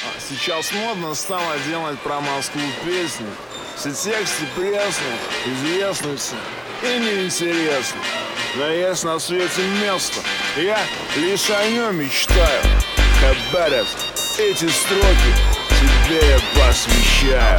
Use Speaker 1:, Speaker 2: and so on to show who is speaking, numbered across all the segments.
Speaker 1: Сейчас модно стало делать про Москву песни. Все тексты пресные, известны все и неинтересны. Но есть на свете место, я лишь о нем мечтаю. Хабаровск, эти строки тебе я посвящаю.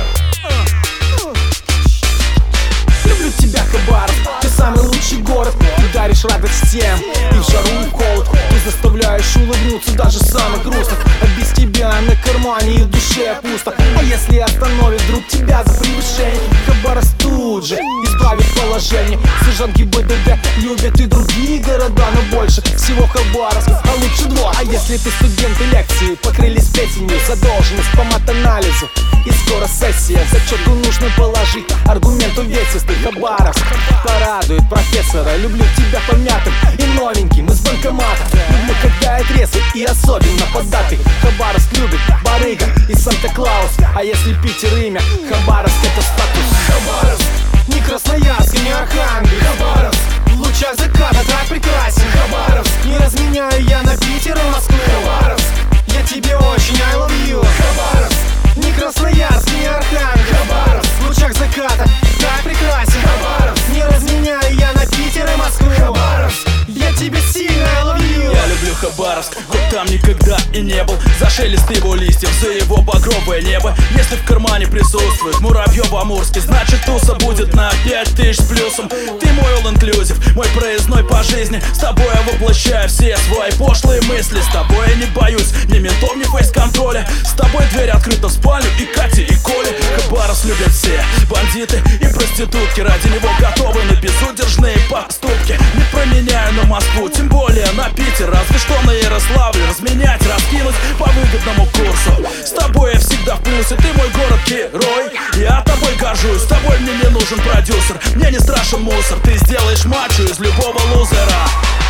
Speaker 2: Люблю тебя, Хабаровск, ты самый лучший город. Ты даришь радость всем, и в жару, и в холод. Ты заставляешь улыбнуться даже самых грустных. А без тебя на кармане и в душе пусто. А если остановит вдруг тебя за превышение, Хабаровск тут же исправит положение. Сержантки БДД любят и другие города, но больше всего Хабаровск, а лучше двор. А если ты студенты лекции покрылись плесенью, задолженность по мат-анализу и скоро сессия, в зачету нужно положить аргумент увесистый. Хабаровск порадует профессора. Люблю тебя помятым и новеньким из банкомата. Люблю, когда я трезвый и особенно поддатый. Хабаровск любит барыга и Санта-Клаус. А если Питер имя, Хабаровск это статус. Хабаровск не Красноярск и не Архангельск. Хабаровск в лучах заката так прекрасен. Хабаровск не разменяю я на Питер и Москву. Хабаровск я тебе очень I love you. Хабаровск не Красноярск, не Архангельск. Хабаровск в лучах заката так прекрасен. Хабаровск не разменяю я на Питер и Москву. Хабаровск я тебе сильно I love you.
Speaker 3: Я люблю Хабаровск, хоть там никогда и не был. За шелест его листьев, за его багровое небо. Если в кармане присутствует Муравьева-Амурский, значит туса будет на 5000 с плюсом. Ты мой all-inclusive, мой проездной по жизни. С тобой я воплощаю все свои пошлые мысли. С тобой я не боюсь ни ментов, ни фейс-контроля. С тобой дверь открыта в спальню и Кате, и Коле. Хабаровск любят все бандиты и проститутки. Ради него готовы на безудержные поступки. Не променяю на Москву, тем более на Питер. Разве что на Ярославль разменять, раскинуть по выгодному курсу. С тобой я всегда в плюсе, ты мой город-герой. Я тобой горжусь, с тобой мне не нужен продюсер. Мне не страшен мусор, ты сделаешь мачо из любого лузера.